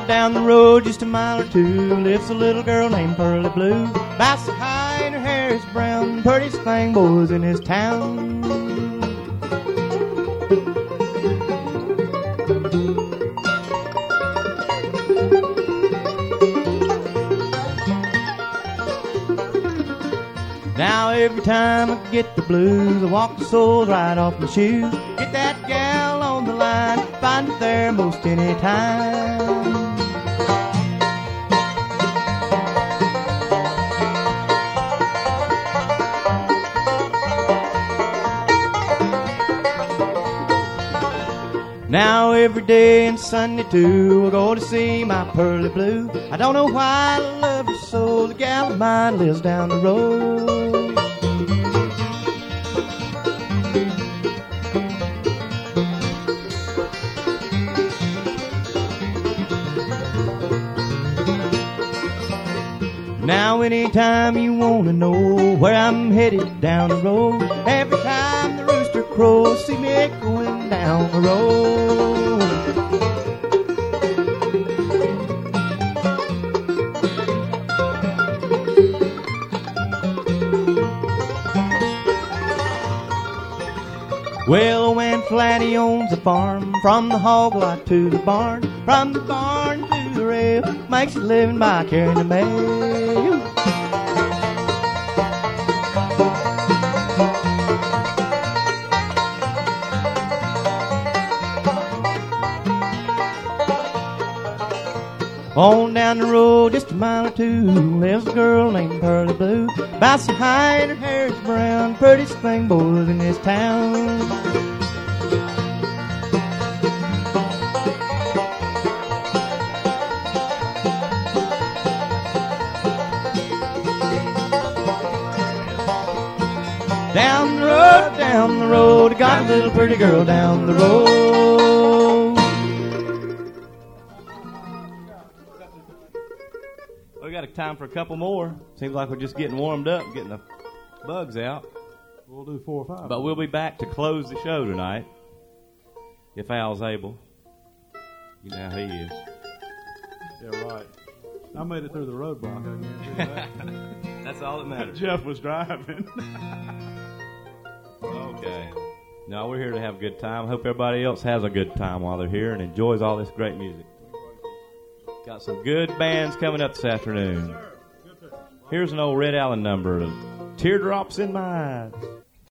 Well, down the road just a mile or two lives a little girl named Pearly Blue. About so high and her hair is brown, prettiest thing boys in his town. Now every time I get the blues, I walk the soles right off my shoes. Get that gal on the line, find it there most any time. Now every day and Sunday too, I go to see my Pearly Blue. I don't know why I love her so, the gal of mine lives down the road. Now anytime you want to know where I'm headed down the road, every time the rooster crows, see me echoing down the road. Well, old man Flatty owns a farm, from the hog lot to the barn, from the barn to the rail, makes a living by carrying the mail. On down the road just a mile or two lives a girl named Pearly Blue. About so high and her hair is brown, prettiest thing boys in this town. Down the road, got a little pretty girl down the road. We got time for a couple more. Seems like we're just getting warmed up, getting the bugs out. We'll do 4 or 5. But we'll be back to close the show tonight, if Al's able. You know how he is. Yeah, right. I made it through the roadblock. I guarantee that. That's all that matters. Jeff was driving. Okay. No, we're here to have a good time. Hope everybody else has a good time while they're here and enjoys all this great music. Got some good bands coming up this afternoon. Here's an old Red Allen number, Teardrops in My Eyes.